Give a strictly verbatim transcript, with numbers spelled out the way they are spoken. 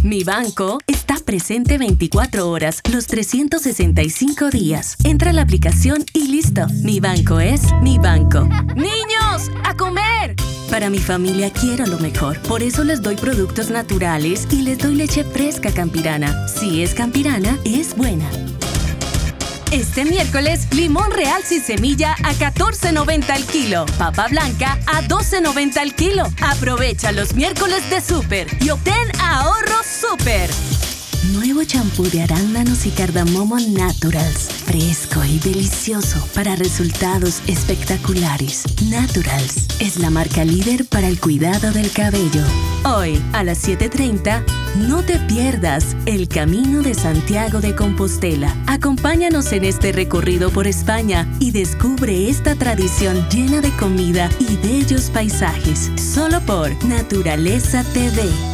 Mi banco está presente veinticuatro horas, los trescientos sesenta y cinco días. Entra a la aplicación y listo. Mi banco es mi banco. ¡Niños, a comer! Para mi familia quiero lo mejor. Por eso les doy productos naturales y les doy leche fresca Campirana. Si es Campirana, es buena. Este miércoles, limón real sin semilla a catorce noventa al kilo. Papa blanca a doce noventa al kilo. Aprovecha los miércoles de Súper y obtén ahorro Súper. Nuevo champú de arándanos y cardamomo Naturals. Fresco y delicioso para resultados espectaculares. Naturals es la marca líder para el cuidado del cabello. Hoy, a las siete treinta, no te pierdas el Camino de Santiago de Compostela. Acompáñanos en este recorrido por España y descubre esta tradición llena de comida y bellos paisajes. Solo por Naturaleza T V.